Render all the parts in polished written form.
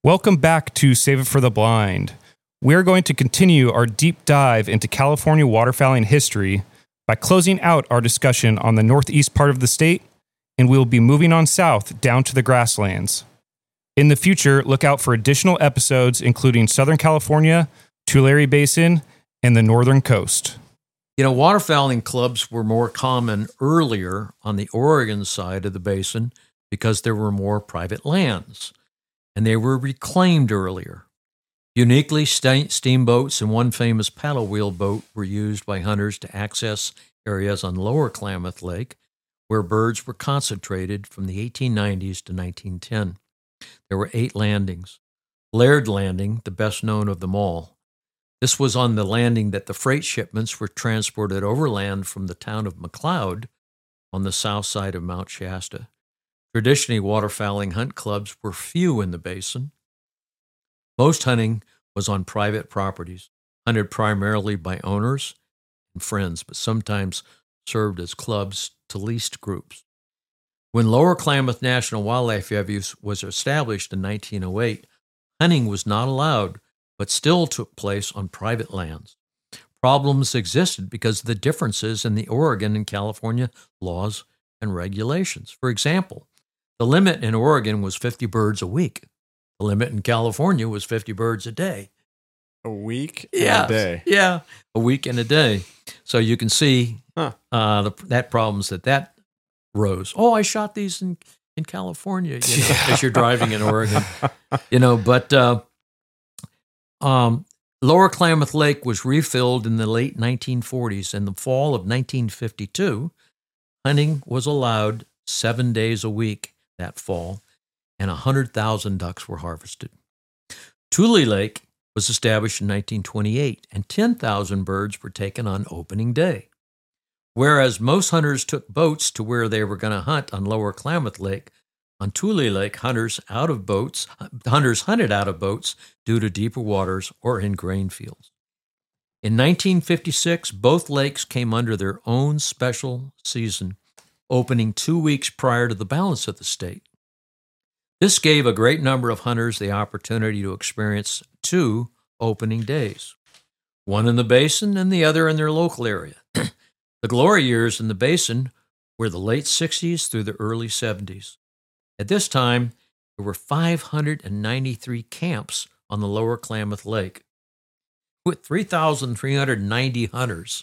Welcome back to Save It for the Blind. We're going to continue our deep dive into California waterfowling history by closing out our discussion on the northeast part of the state, and we'll be moving on south down to the grasslands. In the future, look out for additional episodes including Southern California, Tulare Basin, and the northern coast. You know, waterfowling clubs were more common earlier on the Oregon side of the basin because there were more private lands, and they were reclaimed earlier. Uniquely, steamboats and one famous paddle wheel boat were used by hunters to access areas on Lower Klamath Lake where birds were concentrated from the 1890s to 1910. There were 8 landings. Laird Landing, the best known of them all. This was on the landing that the freight shipments were transported overland from the town of McLeod on the south side of Mount Shasta. Traditionally, waterfowling hunt clubs were few in the basin. Most hunting was on private properties, hunted primarily by owners and friends, but sometimes served as clubs to leased groups. When Lower Klamath National Wildlife Refuge was established in 1908, hunting was not allowed, but still took place on private lands. Problems existed because of the differences in the Oregon and California laws and regulations. For example, the limit in Oregon was 50 birds a week. The limit in California was 50 birds a day. A week and a day? Yeah, a week and a day. So you can see that problems that rose. Oh, I shot these in California, as you're driving in Oregon. But Lower Klamath Lake was refilled in the late 1940s. In the fall of 1952, hunting was allowed 7 days a week that fall, and 100,000 ducks were harvested. Tule Lake was established in 1928, and 10,000 birds were taken on opening day. Whereas most hunters took boats to where they were going to hunt on Lower Klamath Lake, on Tule Lake, hunters hunted out of boats due to deeper waters or in grain fields. In 1956, both lakes came under their own special season, opening 2 weeks prior to the balance of the state. This gave a great number of hunters the opportunity to experience 2 opening days, one in the basin and the other in their local area. The glory years in the basin were the late 60s through the early 70s. At this time, there were 593 camps on the Lower Klamath Lake, with 3,390 hunters.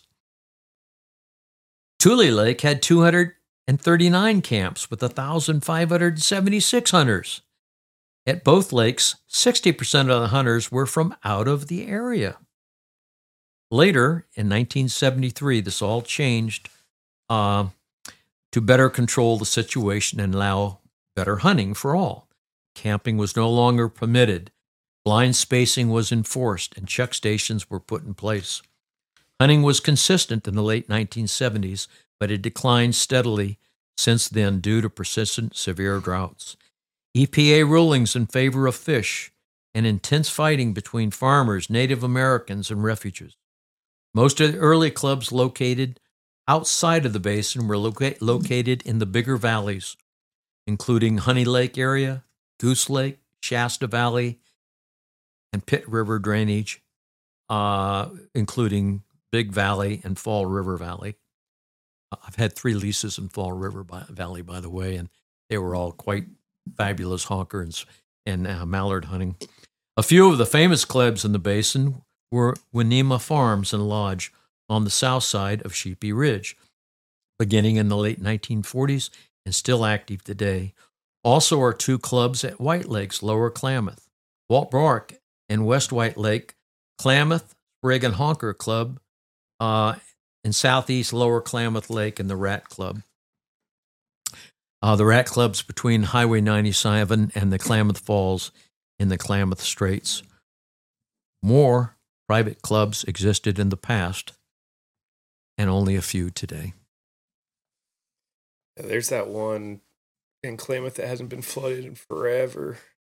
Tule Lake had 239 camps with 1,576 hunters. At both lakes, 60% of the hunters were from out of the area. Later, in 1973, this all changed to better control the situation and allow better hunting for all. Camping was no longer permitted. Blind spacing was enforced, and check stations were put in place. Hunting was consistent in the late 1970s, but it declined steadily since then due to persistent severe droughts. EPA rulings in favor of fish and intense fighting between farmers, Native Americans, and refugees. Most of the early clubs located outside of the basin were located in the bigger valleys, including Honey Lake area, Goose Lake, Shasta Valley, and Pitt River drainage, including Big Valley and Fall River Valley. I've had 3 leases in Fall River Valley, by the way, and they were all quite fabulous honker and mallard hunting. A few of the famous clubs in the basin were Winema Farms and Lodge on the south side of Sheepy Ridge, beginning in the late 1940s and still active today. Also are 2 clubs at White Lakes, Lower Klamath, Walt Bark and West White Lake, Klamath, Sprig and Honker Club, in southeast Lower Klamath Lake, and the Rat Club. The Rat Club's between Highway 97 and the Klamath Falls in the Klamath Straits. More private clubs existed in the past, and only a few today. There's that one in Klamath that hasn't been flooded in forever.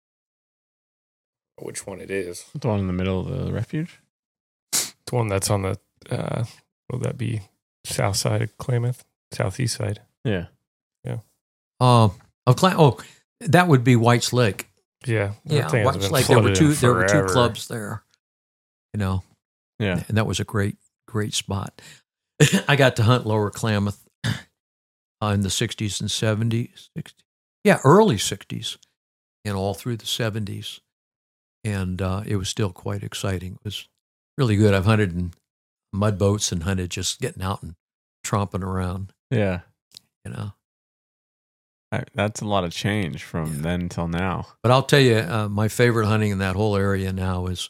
Which one it is? The one in the middle of the refuge? The one that's on the, will that be south side of Klamath? Southeast side? Yeah. Yeah. That would be White's Lake. Yeah. Yeah, That thing has it's been like there were flooded in two forever. clubs there, Yeah. and that was a great spot. I got to hunt Lower Klamath in the 60s and 70s. Yeah, early 60s and all through the 70s. And it was still quite exciting. It was really good. I've hunted in mud boats and hunted just getting out and tromping around, Yeah. you know. That's a lot of change from then till now. But I'll tell you, my favorite hunting in that whole area now is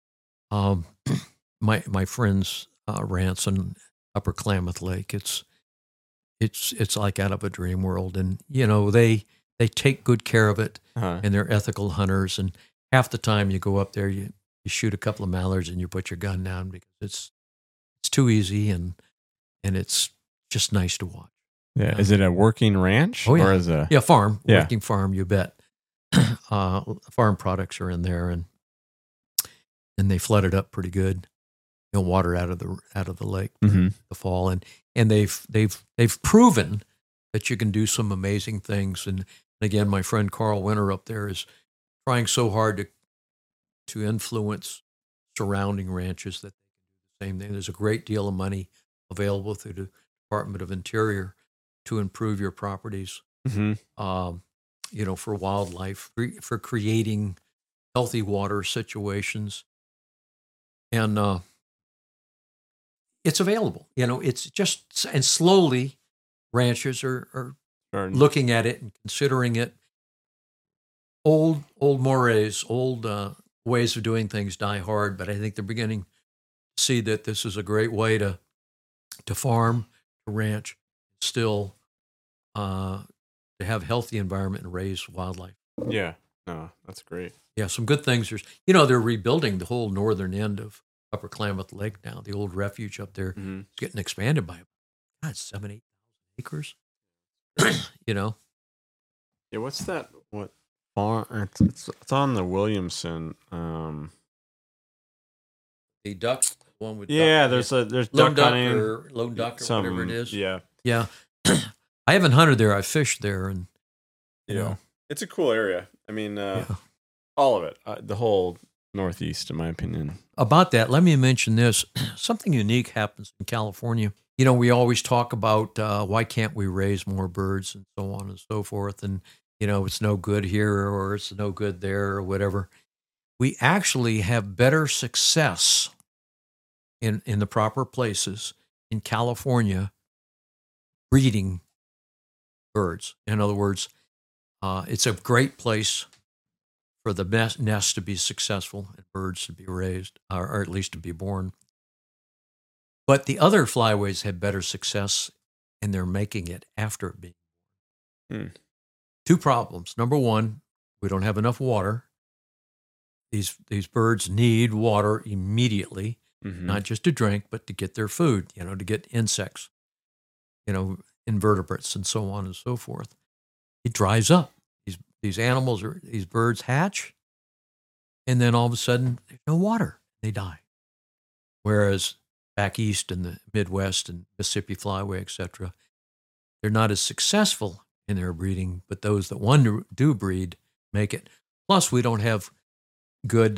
my friend's ranch in Upper Klamath Lake. It's like out of a dream world, and you know they take good care of it, and they're ethical hunters. And half the time you go up there, you shoot a couple of mallards and you put your gun down because it's too easy, and it's just nice to watch. Yeah. Is it a working ranch? Oh, yeah. Or is a Farm, Yeah. working farm, you bet. Farm products are in there, and they flood it up pretty good. You know, water out of the lake, Mm-hmm. the fall, and they've proven that you can do some amazing things. And again, my friend Carl Winter up there is trying so hard to influence surrounding ranches that they can do the same thing. There's a great deal of money available through the Department of Interior to improve your properties, Mm-hmm. you know, for wildlife, for creating healthy water situations. And it's available. You know, it's just, and slowly ranchers are looking at it and considering it. Old mores, old ways of doing things die hard, but I think they're beginning to see that this is a great way to farm, to ranch, still to have healthy environment and raise wildlife. Yeah. No, that's great. Yeah, some good things. They're rebuilding the whole northern end of Upper Klamath Lake now. The old refuge up there Mm-hmm. is getting expanded by 7,000-8,000 acres. You know, Yeah. What's that? What farm? It's on the Williamson. the duck one with Yeah. duck, There's lone duck duck hunting. or lone duck or whatever it is. Yeah. Yeah. I haven't hunted there. I fished there, and you know, It's a cool area. I mean, yeah. all of it, the whole Northeast, in my opinion. About that, let me mention this. Something unique happens in California. You know, we always talk about why can't we raise more birds and so on and so forth. And, you know, it's no good here or it's no good there or whatever. We actually have better success in the proper places in California breeding birds. In other words, it's a great place for the nest to be successful and birds to be raised, or at least to be born. But the other flyways have better success, and they're making it after it being born. Two problems. Number one, we don't have enough water. These birds need water immediately, Mm-hmm. not just to drink, but to get their food, you know, to get insects, you know, invertebrates and so on and so forth. It dries up. These birds hatch, and then all of a sudden, there's no water. They die. Whereas back east in the Midwest and Mississippi Flyway, etc., they're not as successful in their breeding, but those that do breed make it. Plus, we don't have good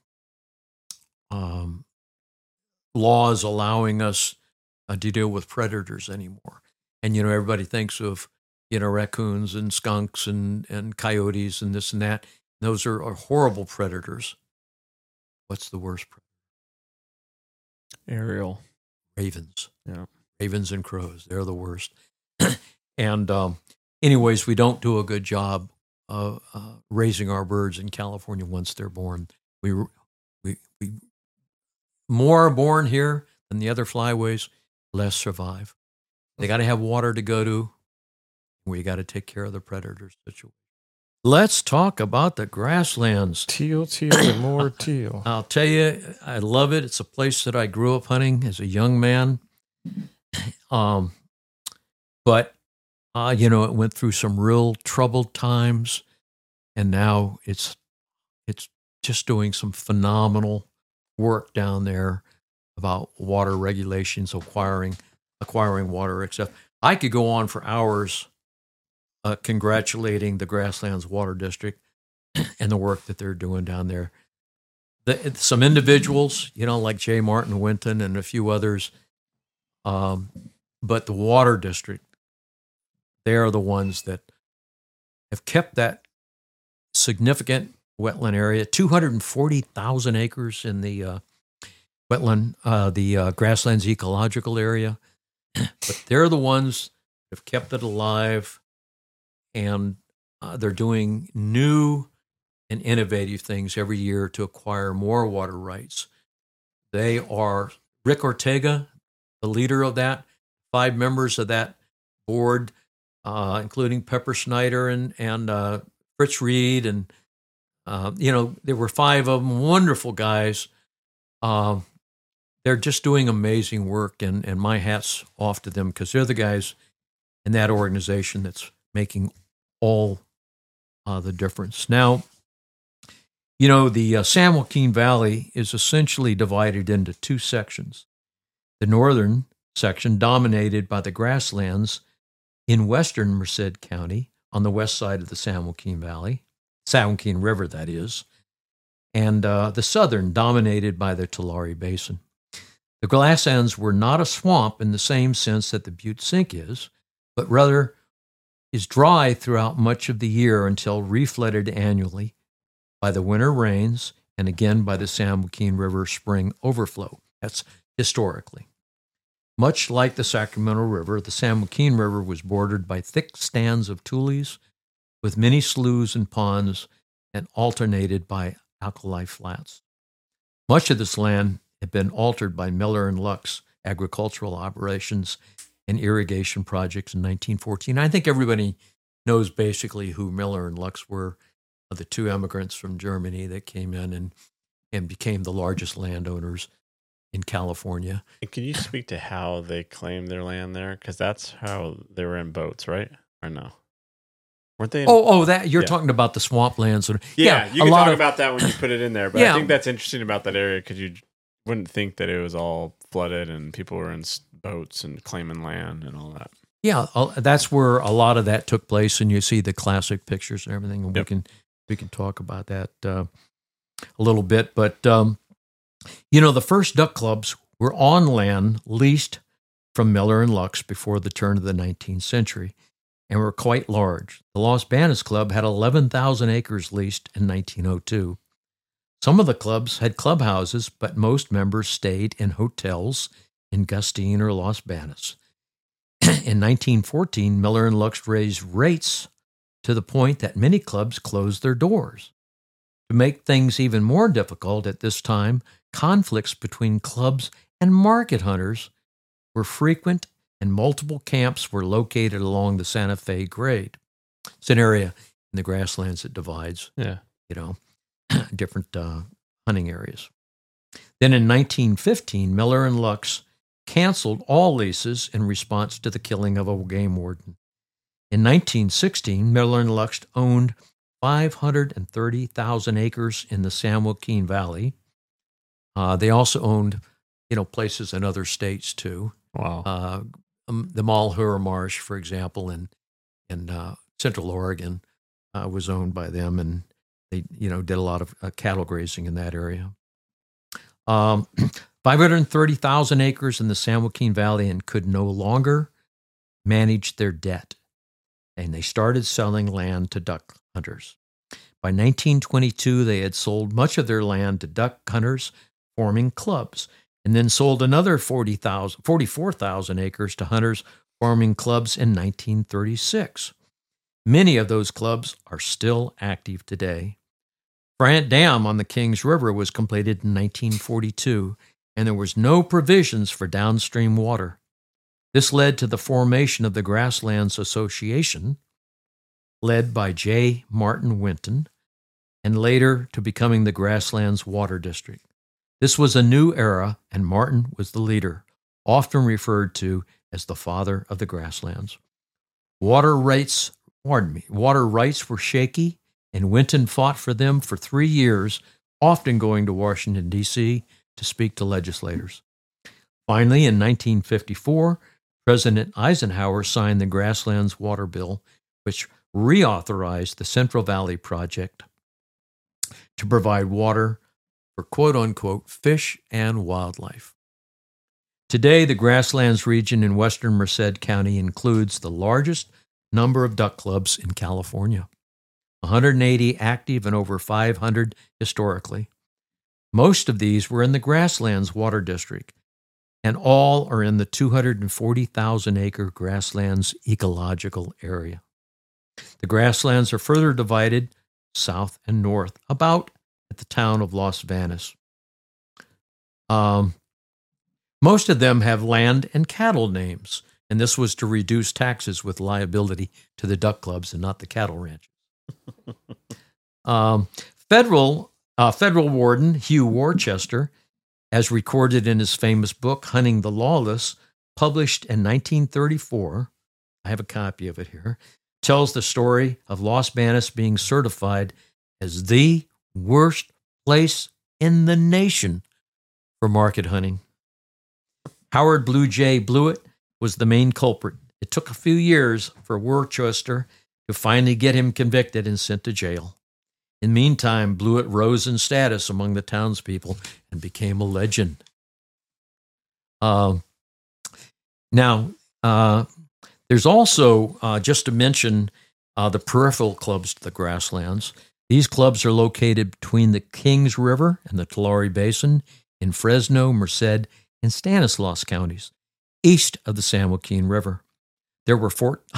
laws allowing us to deal with predators anymore. And, you know, everybody thinks of, you know, raccoons and skunks and coyotes and this and that. Those are horrible predators. What's the worst predator? Aerial. Ravens. Yeah. Ravens and crows. They're the worst. And anyways, we don't do a good job of raising our birds in California once they're born. We more are born here than the other flyways, less survive. They got to have water to go to. We got to take care of the predators situation. Let's talk about the grasslands. Teal, and more teal. I'll tell you, I love it. It's a place that I grew up hunting as a young man. But you know, it went through some real troubled times, and now it's just doing some phenomenal work down there about water regulations, acquiring water, etc. I could go on for hours congratulating the Grasslands Water District and the work that they're doing down there. Some individuals, like J. Martin Winton and a few others, but the Water District, they are the ones that have kept that significant wetland area, 240,000 acres in the wetland, the grasslands ecological area. But they're the ones that have kept it alive, and they're doing new and innovative things every year to acquire more water rights. They are Rick Ortega, the leader of that, 5 members of that board, including Pepper Snyder and Fritz Reed, and there were 5 of them, wonderful guys. They're just doing amazing work, and my hat's off to them, because they're the guys in that organization that's making all the difference. Now, the San Joaquin Valley is essentially divided into 2 sections. The northern section, dominated by the grasslands in western Merced County on the west side of the San Joaquin Valley, San Joaquin River, that is, and the southern, dominated by the Tulare Basin. The grasslands were not a swamp in the same sense that the Butte Sink is, but rather is dry throughout much of the year until reflooded annually by the winter rains and again by the San Joaquin River spring overflow. That's historically. Much like the Sacramento River, the San Joaquin River was bordered by thick stands of tules with many sloughs and ponds, and alternated by alkali flats. Much of this land had been altered by Miller and Lux agricultural operations and irrigation projects in 1914. I think everybody knows basically who Miller and Lux were, the 2 immigrants from Germany that came in and became the largest landowners in California. And can you speak to how they claimed their land there? Because that's how they were in boats, right? Or no? Weren't they? That you're talking about the swamplands. Yeah, you can talk about that when you put it in there. But Yeah. I think that's interesting about that area, because you wouldn't think that it was all flooded and people were in boats and claiming land and all that. Yeah, that's where a lot of that took place, and you see the classic pictures and everything. And Yep. we can talk about that a little bit. But the first duck clubs were on land leased from Miller and Lux before the turn of the 19th century, and were quite large. The Los Banos Club had 11,000 acres leased in 1902. Some of the clubs had clubhouses, but most members stayed in hotels in Gustine or Los Banos. In 1914, Miller and Lux raised rates to the point that many clubs closed their doors. To make things even more difficult at this time, conflicts between clubs and market hunters were frequent, and multiple camps were located along the Santa Fe grade. It's an area in the grasslands that divides, different hunting areas. Then in 1915, Miller and Lux canceled all leases in response to the killing of a game warden. In 1916, Miller and Lux owned 530,000 acres in the San Joaquin Valley. They also owned, places in other states too. Wow. The Malheur Marsh, for example, in Central Oregon, was owned by them, and they, did a lot of cattle grazing in that area. 530,000 acres in the San Joaquin Valley, and could no longer manage their debt, and they started selling land to duck hunters. By 1922, they had sold much of their land to duck hunters, forming clubs, and then sold another 44,000 acres to hunters, forming clubs in 1936. Many of those clubs are still active today. Brant Dam on the Kings River was completed in 1942, and there was no provisions for downstream water. This led to the formation of the Grasslands Association, led by J. Martin Winton, and later to becoming the Grasslands Water District. This was a new era, and Martin was the leader, often referred to as the father of the grasslands. Water rights were shaky, and Winton fought for them for 3 years, often going to Washington, D.C. to speak to legislators. Finally, in 1954, President Eisenhower signed the Grasslands Water Bill, which reauthorized the Central Valley Project to provide water for quote-unquote fish and wildlife. Today, the Grasslands region in western Merced County includes the largest number of duck clubs in California, 180 active and over 500 historically. Most of these were in the Grasslands Water District, and all are in the 240,000-acre Grasslands ecological area. The Grasslands are further divided south and north, about at the town of Los Vanas. Most of them have land and cattle names, and this was to reduce taxes with liability to the duck clubs and not the cattle ranches. Federal warden Hugh Worcester, as recorded in his famous book, Hunting the Lawless, published in 1934, I have a copy of it here, tells the story of Los Banas being certified as the worst place in the nation for market hunting. Howard Blue Jay Blewett was the main culprit. It took a few years for Worcester to finally get him convicted and sent to jail. In the meantime, Blewett rose in status among the townspeople and became a legend. Now, there's also, just to mention, the peripheral clubs to the Grasslands. These clubs are located between the Kings River and the Tulare Basin in Fresno, Merced, and Stanislaus counties, east of the San Joaquin River. There were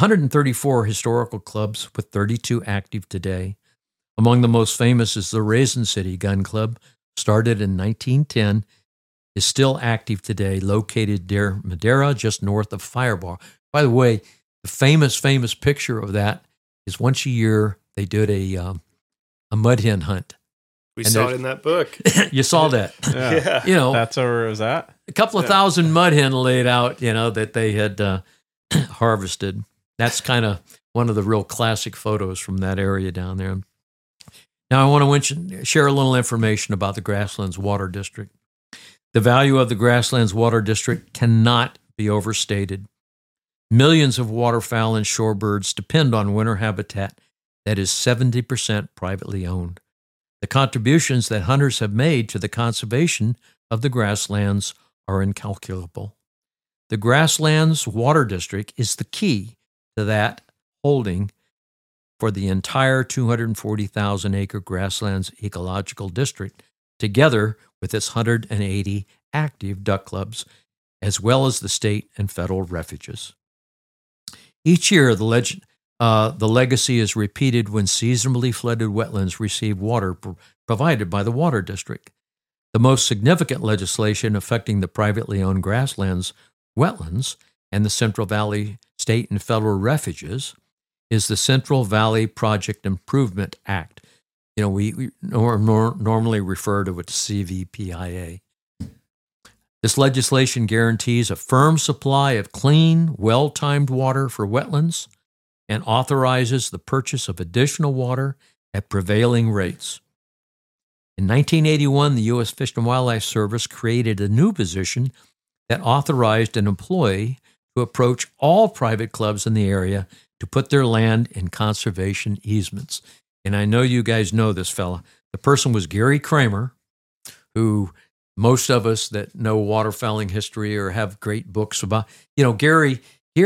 134 historical clubs with 32 active today. Among the most famous is the Raisin City Gun Club, started in 1910, is still active today, located near Madera, just north of Firebar. By the way, the famous picture of that is once a year they did a mud hen hunt. We saw it in that book. You saw that. Yeah. You know, That's where it was at. a couple of thousand mud hen laid out, that they had harvested. That's kind of one of the real classic photos from that area down there. Now, I want to share a little information about the Grasslands Water District. The value of the Grasslands Water District cannot be overstated. Millions of waterfowl and shorebirds depend on winter habitat that is 70% privately owned. The contributions that hunters have made to the conservation of the grasslands are incalculable. The Grasslands Water District is the key to that holding for the entire 240,000-acre Grasslands Ecological District, together with its 180 active duck clubs, as well as the state and federal refuges. Each year, the legacy is repeated when seasonally flooded wetlands receive water provided by the Water District. The most significant legislation affecting the privately owned grasslands, wetlands, and the Central Valley state and federal refuges is the Central Valley Project Improvement Act. We normally refer to it as CVPIA. This legislation guarantees a firm supply of clean, well-timed water for wetlands and authorizes the purchase of additional water at prevailing rates. In 1981, the U.S. Fish and Wildlife Service created a new position that authorized an employee to approach all private clubs in the area to put their land in conservation easements. And I know you guys know this fella. The person was Gary Kramer, who most of us that know waterfowling history or have great books about, Gary,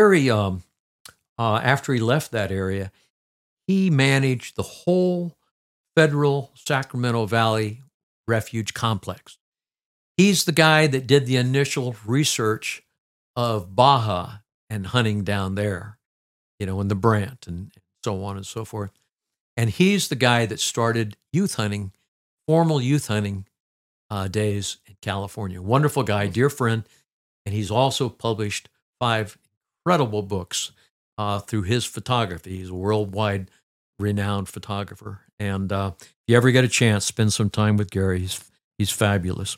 after he left that area, he managed the whole federal Sacramento Valley Refuge Complex. He's the guy that did the initial research of Baja and hunting down there, in the Brant and so on and so forth. And he's the guy that started youth hunting, formal youth hunting days in California. Wonderful guy, dear friend. And he's also published 5 incredible books through his photography. He's a worldwide renowned photographer. And if you ever get a chance, spend some time with Gary. He's fabulous.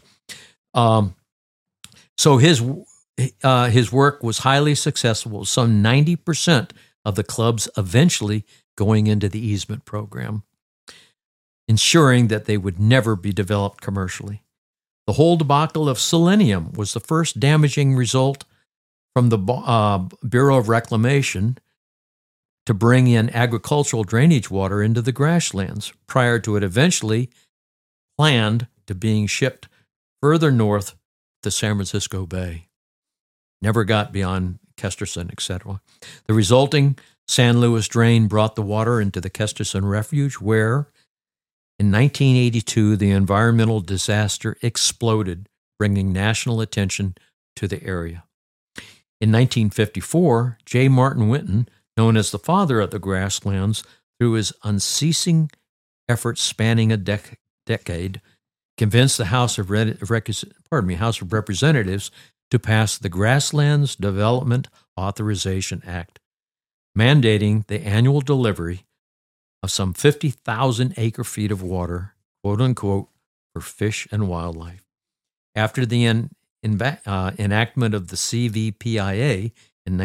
So his work was highly successful. Some 90% of the clubs eventually going into the easement program, ensuring that they would never be developed commercially. The whole debacle of selenium was the first damaging result from the Bureau of Reclamation to bring in agricultural drainage water into the grasslands, prior to it eventually planned to being shipped further north to San Francisco Bay. Never got beyond Kesterson, etc. The resulting San Luis drain brought the water into the Kesterson Refuge, where in 1982 the environmental disaster exploded, bringing national attention to the area. In 1954, J. Martin Winton, known as the father of the grasslands, through his unceasing efforts spanning a decade, convinced the House of Representatives to pass the Grasslands Development Authorization Act, mandating the annual delivery of some 50,000 acre-feet of water, quote-unquote, for fish and wildlife. After the enactment of the CVPIA in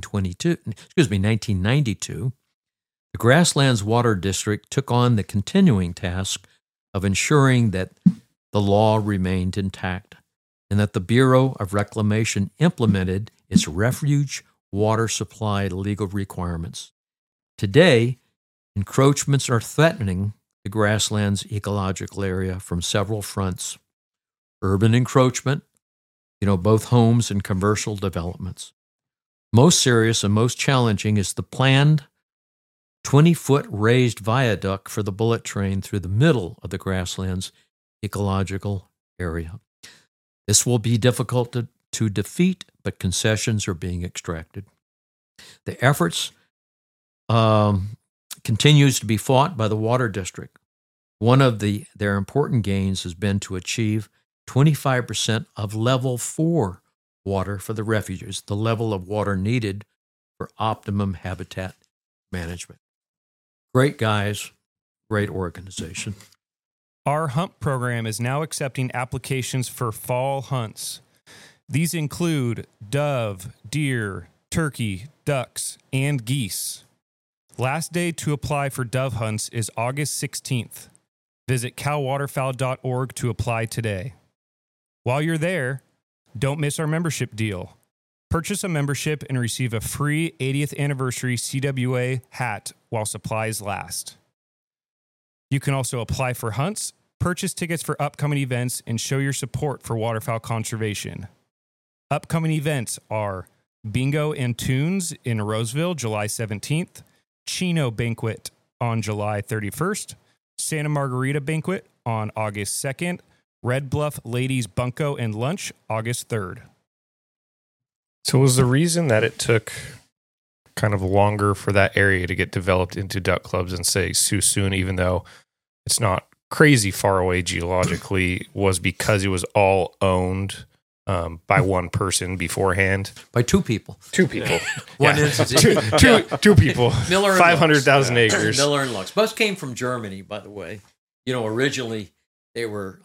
1992, the Grasslands Water District took on the continuing task of ensuring that the law remained intact and that the Bureau of Reclamation implemented its refuge water supply legal requirements. Today, encroachments are threatening the grasslands ecological area from several fronts. Urban encroachment, both homes and commercial developments. Most serious and most challenging is the planned 20-foot raised viaduct for the bullet train through the middle of the grasslands ecological area. This will be difficult to defeat, but concessions are being extracted. The efforts continues to be fought by the Water District. One of their important gains has been to achieve 25% of level 4 water for the refuges, the level of water needed for optimum habitat management. Great guys, great organization. Our hunt program is now accepting applications for fall hunts. These include dove, deer, turkey, ducks, and geese. Last day to apply for dove hunts is August 16th. Visit calwaterfowl.org to apply today. While you're there, don't miss our membership deal. Purchase a membership and receive a free 80th anniversary CWA hat while supplies last. You can also apply for hunts, purchase tickets for upcoming events, and show your support for waterfowl conservation. Upcoming events are Bingo and Tunes in Roseville, July 17th, Chino Banquet on July 31st, Santa Margarita Banquet on August 2nd, Red Bluff Ladies Bunko and Lunch, August 3rd. So was the reason that it took kind of longer for that area to get developed into duck clubs and say Suisun, even though it's not crazy far away geologically, was because it was all owned by one person beforehand? By two people. Two people. One entity. Two people. Miller and 500,000 acres. Miller and Lux. Both came from Germany, by the way. Originally they were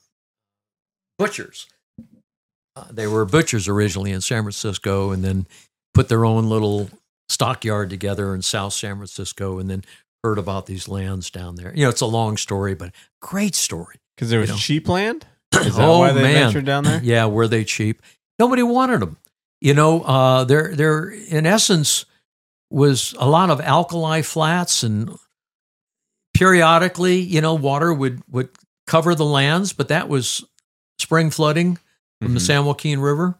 butchers. They were butchers originally in San Francisco, and then put their own little stockyard together in South San Francisco, and then heard about these lands down there. It's a long story, but great story. Because there was cheap land? Is that why they ventured down there? Yeah, were they cheap? Nobody wanted them. There in essence was a lot of alkali flats, and periodically, water would cover the lands, but that was spring flooding from the San Joaquin River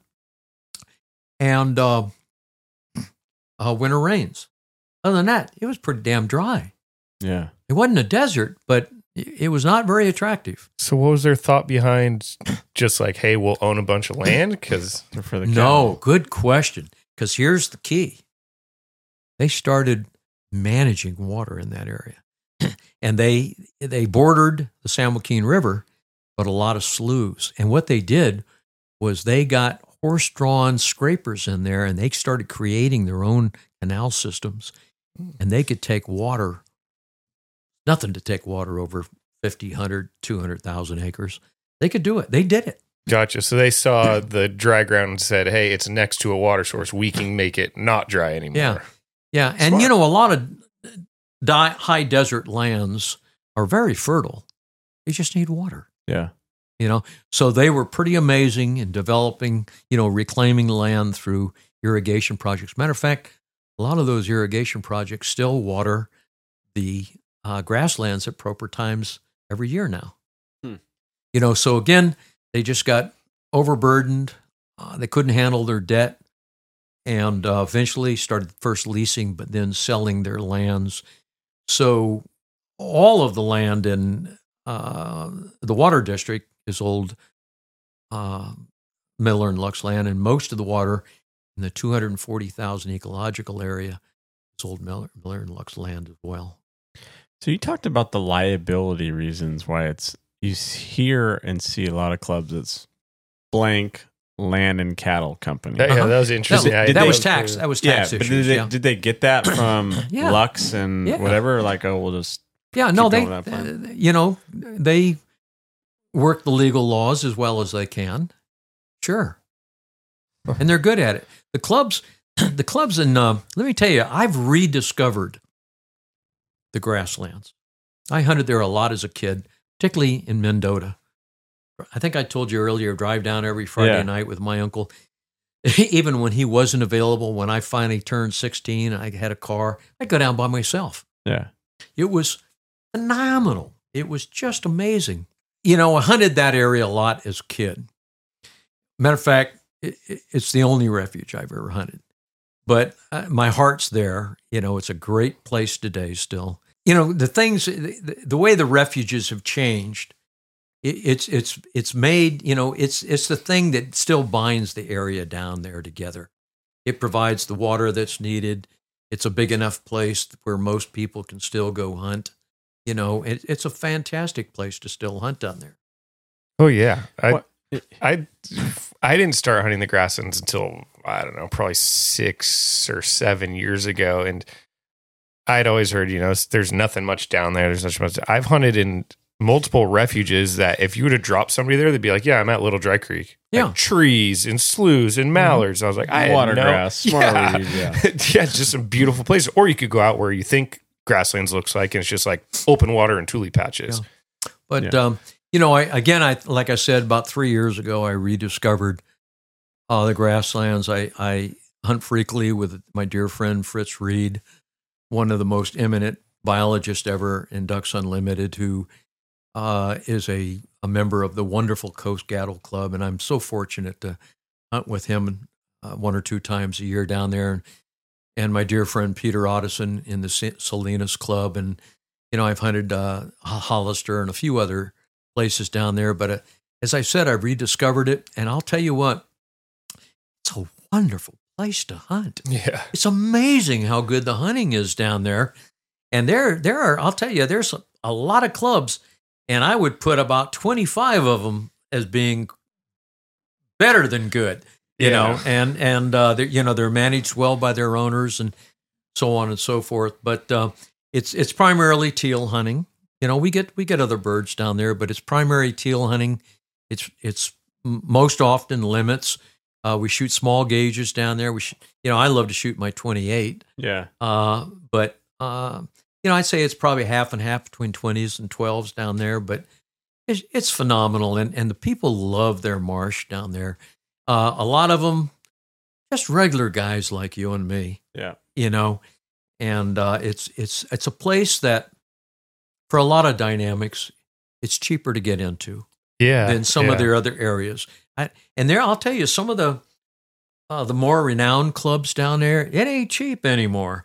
and winter rains. Other than that, it was pretty damn dry. Yeah. It wasn't a desert, but it was not very attractive. So what was their thought behind just like, hey, we'll own a bunch of land? Because no, good question. Because here's the key. They started managing water in that area. And they bordered the San Joaquin River, but a lot of sloughs. And what they did was they got horse-drawn scrapers in there, and they started creating their own canal systems. And they could take water, nothing to take water over 50, 100, 200,000 acres. They could do it. They did it. Gotcha. So they saw the dry ground and said, hey, it's next to a water source. We can make it not dry anymore. Yeah. Yeah. And, a lot of high desert lands are very fertile. They just need water. Yeah. So they were pretty amazing in developing, reclaiming land through irrigation projects. Matter of fact, a lot of those irrigation projects still water the grasslands at proper times every year now. You know, so again, they just got overburdened. They couldn't handle their debt, and eventually started first leasing, but then selling their lands. So all of the land in the Water District is old Miller and Lux land, and most of the water in the 240,000 ecological area is old Miller and Lux land as well. So you talked about the liability reasons why you hear and see a lot of clubs that's blank land and cattle company. Yeah, that was interesting. That was tax. That was tax yeah, but issues. did they get that from Yeah. Lux and whatever? Like, oh, we'll just No, keep going with that plan? they work the legal laws as well as they can. Sure. And they're good at it. The clubs in, let me tell you, I've rediscovered the grasslands. I hunted there a lot as a kid, particularly in Mendota. I think I told you earlier, drive down every Friday night with my uncle. Even when he wasn't available, when I finally turned 16, I had a car, I'd go down by myself. Yeah. It was phenomenal. It was just amazing. You know, I hunted that area a lot as a kid. Matter of fact, it's the only refuge I've ever hunted. But my heart's there. You know, it's a great place today still. You know, the way the refuges have changed, it's made, you know, it's the thing that still binds the area down there together. It provides the water that's needed. It's a big enough place where most people can still go hunt. You know, it's a fantastic place to still hunt down there. Oh yeah, I didn't start hunting the grasslands until, I don't know, probably 6 or 7 years ago, and I'd always heard, you know, there's nothing much down there. There's not much. I've hunted in multiple refuges that if you would have dropped somebody there, they'd be like, yeah, I'm at Little Dry Creek. Yeah. Like trees and sloughs and mallards. I was like, Water grass, yeah. marlweed, yeah. Yeah, just some beautiful places. Or you could go out where you think grasslands looks like, and it's just like open water and tule patches. Yeah. But, you know, I like I said, about 3 years ago, I rediscovered the grasslands. I hunt frequently with my dear friend Fritz Reed, one of the most eminent biologists ever in Ducks Unlimited, who is a member of the wonderful Coast Cattle Club. And I'm so fortunate to hunt with him 1 or 2 times a year down there. And my dear friend Peter Otteson in the Salinas Club. And, you know, I've hunted Hollister and a few other places down there. But as I said, I've rediscovered it. And I'll tell you what, it's a wonderful place to hunt. Yeah. It's amazing how good the hunting is down there. And there are, I'll tell you, there's a lot of clubs, and I would put about 25 of them as being better than good, you know, and they're, you know, they're managed well by their owners and so on and so forth. But it's primarily teal hunting. You know, we get other birds down there, but it's primary teal hunting. It's most often limits. We shoot small gauges down there. I love to shoot my 28. Yeah. But you know, I'd say it's probably half and half between 20s and 12s down there. But it's phenomenal, and the people love their marsh down there. A lot of them, just regular guys like you and me. Yeah. You know, and it's a place that, for a lot of dynamics, it's cheaper to get into than some of their other areas. I'll tell you, some of the more renowned clubs down there, it ain't cheap anymore.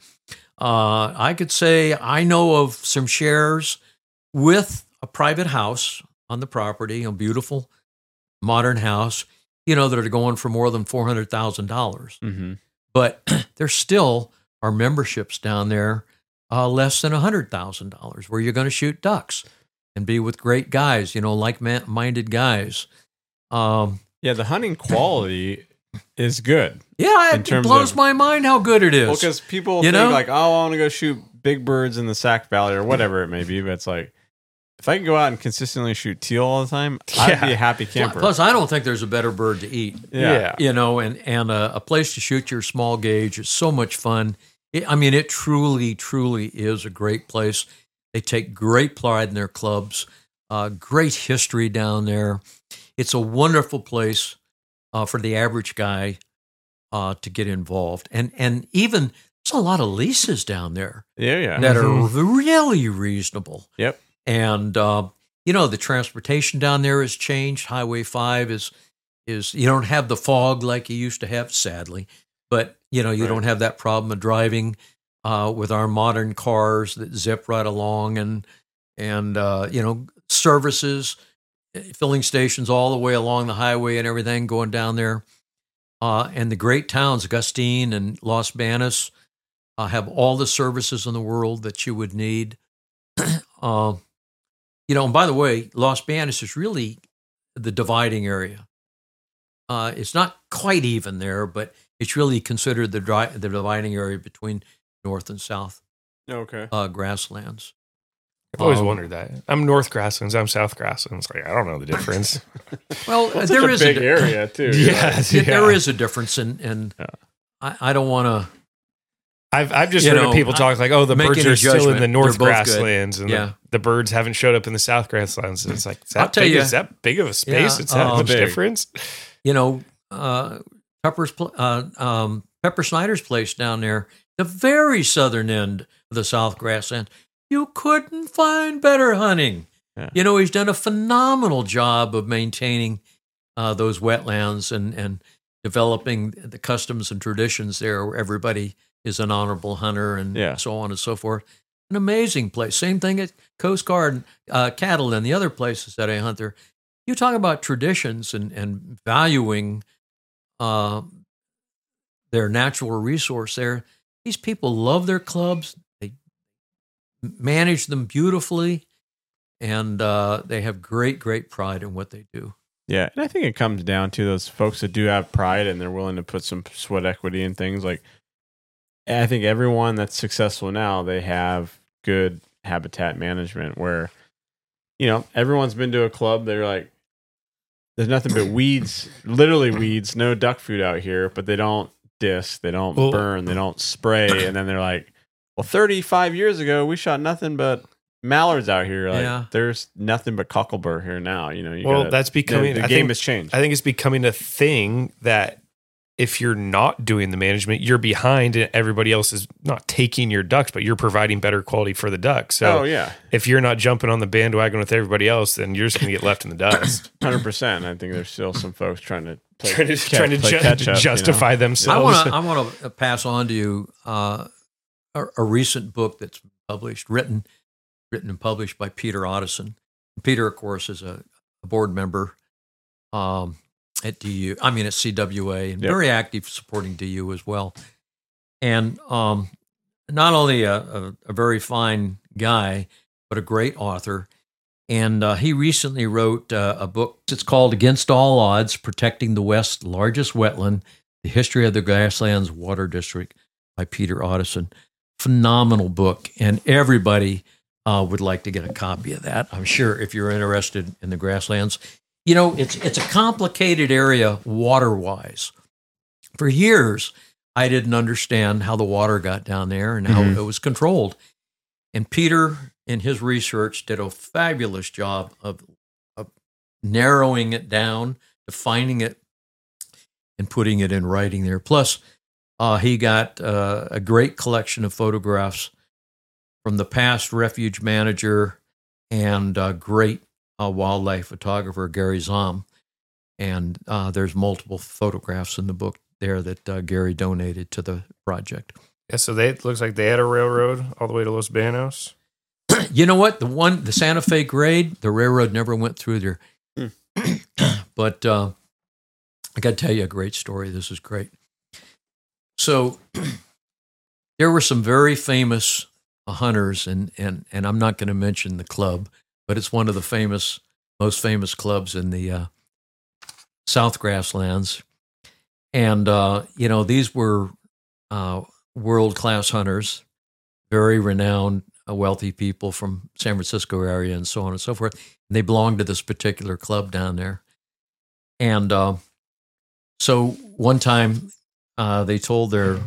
I could say I know of some shares with a private house on the property, a beautiful modern house, you know, that are going for more than $400,000. Mm-hmm. But there still are memberships down there less than $100,000, where you're going to shoot ducks and be with great guys, you know, like-minded guys. Yeah, the hunting quality is good. Yeah, it blows my mind how good it is. Well, because people think like, oh, I want to go shoot big birds in the Sac Valley or whatever it may be. But it's like, if I can go out and consistently shoot teal all the time, I'd be a happy camper. Plus, I don't think there's a better bird to eat. Yeah. You know, and a place to shoot your small gauge is so much fun. It truly, truly is a great place. They take great pride in their clubs, great history down there. It's a wonderful place for the average guy to get involved. And even there's a lot of leases down there that are really reasonable. Yep. And, The transportation down there has changed. Highway 5 is you don't have the fog like you used to have, sadly, but you don't have that problem of driving with our modern cars that zip right along, and services, filling stations all the way along the highway and everything going down there. And the great towns, Augustine and Los Banos, have all the services in the world that you would need. And by the way, Los Banos is really the dividing area. It's not quite even there, but it's really considered the dividing area between North and South grasslands. I've always wondered that. I'm North Grasslands. I'm South Grasslands. Like, I don't know the difference. Well, there is a big area too. There is a difference, and I don't want to. I've just heard people talk like, oh, the birds are still in the North Grasslands, and the birds haven't showed up in the South Grasslands. And it's like, is that big of a space? It's that much difference? Pepper Snyder's place down there, the very southern end of the South Grasslands, you couldn't find better hunting. Yeah. He's done a phenomenal job of maintaining those wetlands and developing the customs and traditions there where everybody is an honorable hunter and so on and so forth. An amazing place. Same thing at Coast Guard, Cattle, and the other places that I hunt there. You talk about traditions and valuing their natural resource there. These people love their clubs. They manage them beautifully, and they have great, great pride in what they do. Yeah, and I think it comes down to those folks that do have pride and they're willing to put some sweat equity in things. Like, I think everyone that's successful now, they have good habitat management where, everyone's been to a club. They're like, there's nothing but weeds, literally weeds, no duck food out here, but they don't disc, they don't burn, they don't spray. And then they're like, well, 35 years ago, we shot nothing but mallards out here. Like, there's nothing but cocklebur here now. That's becoming, the game has changed. I think it's becoming a thing that if you're not doing the management, you're behind and everybody else is not taking your ducks, but you're providing better quality for the ducks. So if you're not jumping on the bandwagon with everybody else, then you're just going to get left in the dust. 100%. I think there's still some folks trying to justify themselves. I want to pass on to you a recent book that's written and published by Peter Otteson. Peter, of course, is a board member at DU. I mean, at CWA, and very active supporting DU as well. And not only a very fine guy, but a great author. And he recently wrote a book. It's called Against All Odds, Protecting the West's Largest Wetland, The History of the Grasslands Water District by Peter Otteson. Phenomenal book. And everybody would like to get a copy of that, I'm sure, if you're interested in the grasslands. It's a complicated area water-wise. For years, I didn't understand how the water got down there and how it was controlled. And Peter, in his research, did a fabulous job of narrowing it down, defining it, and putting it in writing there. Plus, he got a great collection of photographs from the past refuge manager and great wildlife photographer, Gary Zahm. And there's multiple photographs in the book there that Gary donated to the project. Yeah, so it looks like they had a railroad all the way to Los Banos. You know what? The Santa Fe grade, the railroad never went through there. But I got to tell you a great story. This is great. So there were some very famous hunters, and I'm not going to mention the club, but it's one of the most famous clubs in the South Grasslands. And, these were world-class hunters, very renowned, wealthy people from San Francisco area and so on and so forth. And they belonged to this particular club down there. And so one time they told their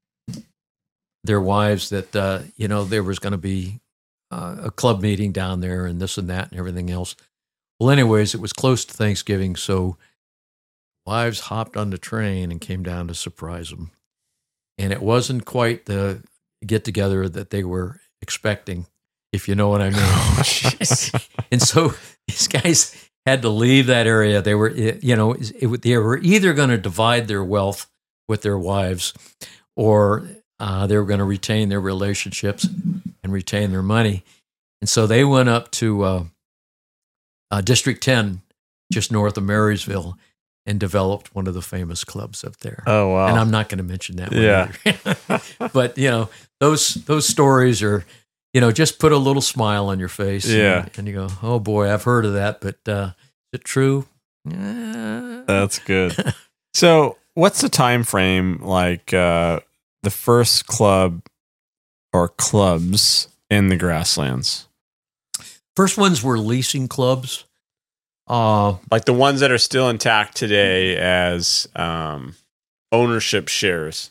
wives that, there was going to be a club meeting down there and this and that and everything else. Well, anyways, it was close to Thanksgiving, so wives hopped on the train and came down to surprise them. And it wasn't quite the get-together that they were expecting. if you know what I mean. And so these guys had to leave that area. They were, they were either going to divide their wealth with their wives, or they were going to retain their relationships and retain their money. And so they went up to District 10, just north of Marysville, and developed one of the famous clubs up there. Oh, wow. And I'm not going to mention that one. Yeah. Either. But, those stories are, just put a little smile on your face. Yeah. And you go, oh boy, I've heard of that, but is it true? That's good. So what's the time frame like the first club or clubs in the grasslands? First ones were leasing clubs. Like the ones that are still intact today as ownership shares.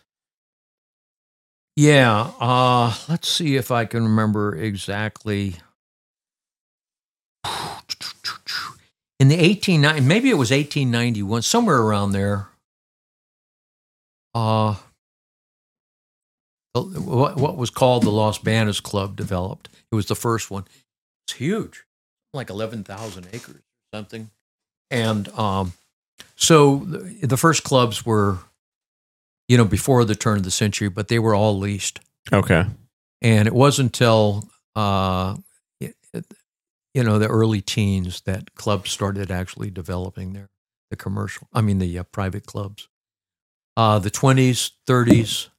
Yeah. Let's see if I can remember exactly. In the maybe it was 1891, somewhere around there. What was called the Los Banas Club developed. It was the first one. It's huge, like 11,000 acres or something. And so the first clubs were, before the turn of the century, but they were all leased. Okay. And it wasn't until, the early teens that clubs started actually developing the private clubs. The 20s, 30s,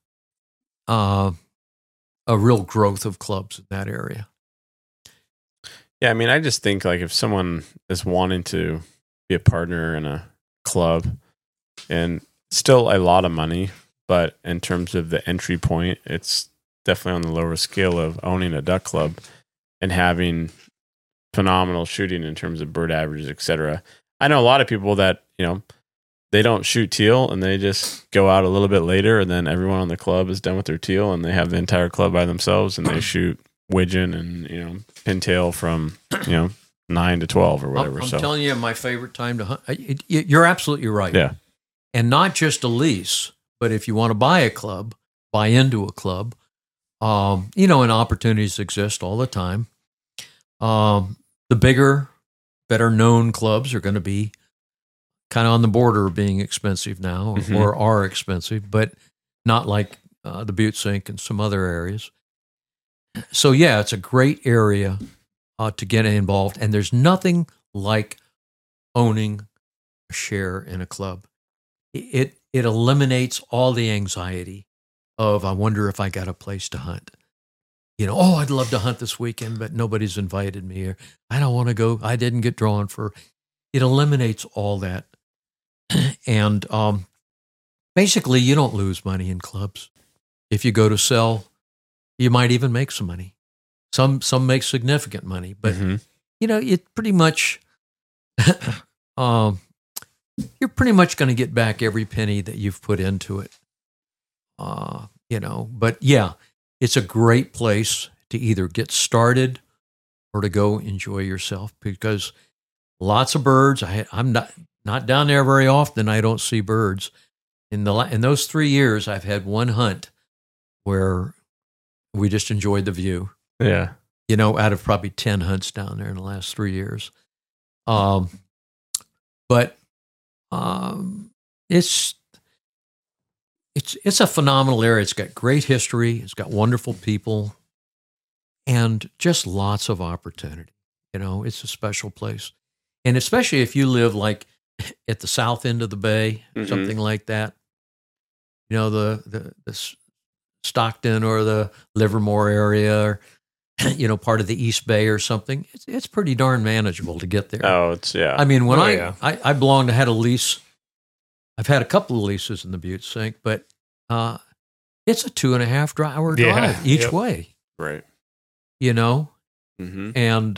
a real growth of clubs in that area. Yeah, I mean, I just think like if someone is wanting to be a partner in a club, and still a lot of money, but in terms of the entry point, it's definitely on the lower scale of owning a duck club and having phenomenal shooting in terms of bird averages, etc. I know a lot of people that, they don't shoot teal and they just go out a little bit later, and then everyone on the club is done with their teal and they have the entire club by themselves and they shoot widgeon and, pintail from, 9 to 12 or whatever. I'm telling you, my favorite time to hunt. You're absolutely right. Yeah. And not just a lease, but if you want to buy a club, buy into a club, and opportunities exist all the time. The bigger, better known clubs are going to be kind of on the border of being expensive now, or are expensive, but not like the Butte Sink and some other areas. So yeah, it's a great area to get involved, and there's nothing like owning a share in a club. It eliminates all the anxiety of, I wonder if I got a place to hunt. I'd love to hunt this weekend, but nobody's invited me, or I don't want to go. I didn't get drawn for. It eliminates all that. And basically, you don't lose money in clubs. If you go to sell, you might even make some money. Some make significant money, but it pretty much you're pretty much going to get back every penny that you've put into it. But yeah, it's a great place to either get started or to go enjoy yourself, because lots of birds. I'm not down there very often. I don't see birds. In those 3 years, I've had one hunt where we just enjoyed the view. Yeah. Out of probably 10 hunts down there in the last 3 years. But it's a phenomenal area. It's got great history. It's got wonderful people, and just lots of opportunity. It's a special place. And especially if you live like at the south end of the bay, something like that, the Stockton or the Livermore area, or, part of the East Bay or something, it's pretty darn manageable to get there. Oh, it's, yeah. I mean, when I had a lease, I've had a couple of leases in the Butte Sink, but it's a 2.5 hour drive each way. Right. And,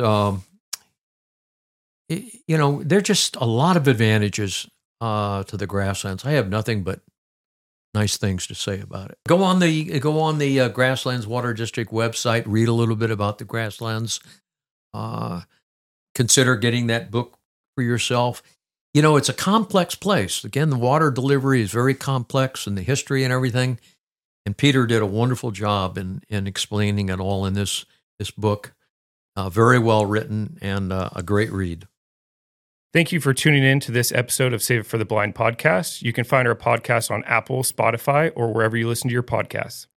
there are just a lot of advantages to the grasslands. I have nothing but nice things to say about it. Go on the Grasslands Water District website, read a little bit about the grasslands. Consider getting that book for yourself. It's a complex place. Again, the water delivery is very complex, and the history and everything. And Peter did a wonderful job in explaining it all in this this book. Very well written and a great read. Thank you for tuning in to this episode of Save It for the Blind podcast. You can find our podcast on Apple, Spotify, or wherever you listen to your podcasts.